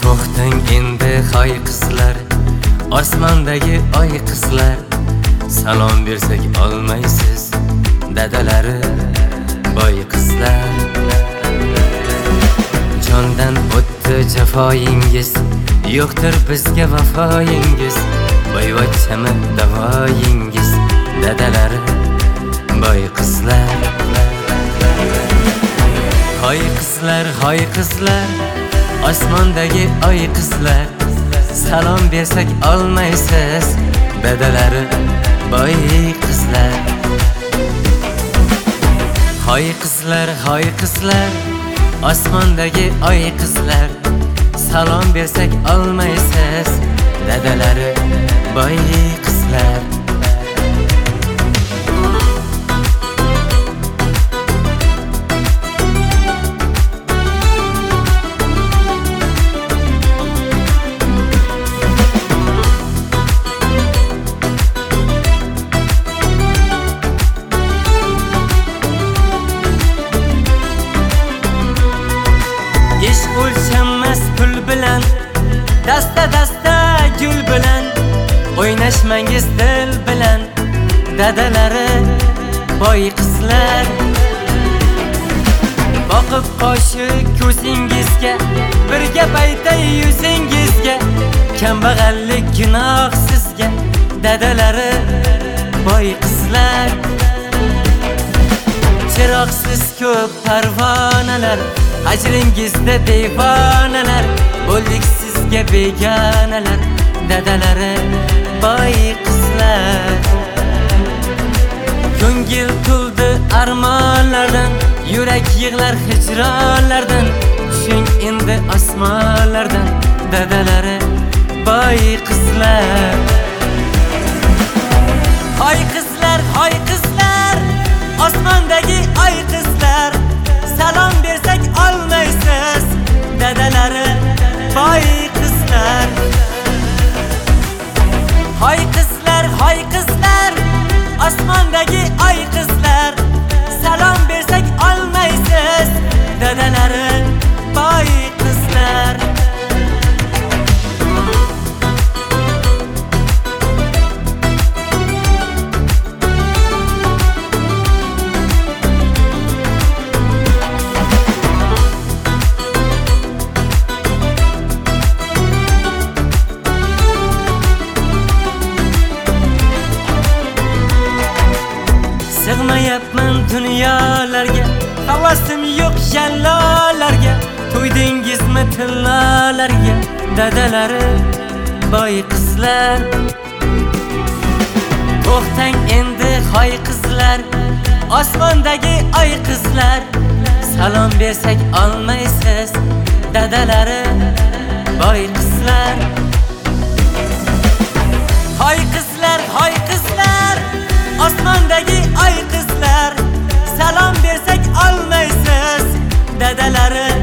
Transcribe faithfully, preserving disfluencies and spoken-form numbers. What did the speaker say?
To'xtang endi hay qizlar, osmondagi oy qizlar, salom bersak olmaysiz dadalari boy qizlar. Jondan o'tdi jafoyingiz, yo'qdir bizga vafoyingiz, boyvachchami davoyingiz dadalari boy qizlar. Hoy qizlar, hoy qizlar, osmondagi oy qizlar, salom bersak olmaysiz dadalari boy qizlar. Hoy qizlar, hoy qizlar, osmondagi oy qizlar, salom bersak olmaysiz dadalari boy qizlar. Ish o'lchanmas pul bilan, dasta dasta gul bilan, o'ynashmangiz dil bilan dadalari boy qizlar. Boqib qoshi ko'zingizga, bir gap aytay yuzingizga, kambag'allik gunoh sizga dadalari boy qizlar. Chiroqsiz ko'p parvonalar, ajringizda devonalar, bo'ldik sizga begonalar dadalari boy qizlar. Ko'ngil to'ldi armonlardan, yurak yig'lar hijronlardan, tushing endi osmonlardan dadalari boy qizlar. Hoy qizlar, hoy qizlar, osmondagi oy qizlar, salom bersak olmaysiz dadalari boy qizlar. Hoy qizlar, hoy qizlar, osmondagi oy qizlar, salom bersak olmaysiz dadalari boy qizlar. Sig'mayapman dunyolarga, havasim yo'q jallolarga, to'ydingizmi tillolarga dadalari boy qizlar. To'xtang endi hoy qizlar, osmondagi oy qizlar, salom bersak olmaysiz dadalari boy qizlar. Hoy qizlar, hoy qizlar, osmondagi oy qizlar, salom bersak olmaysiz dadalari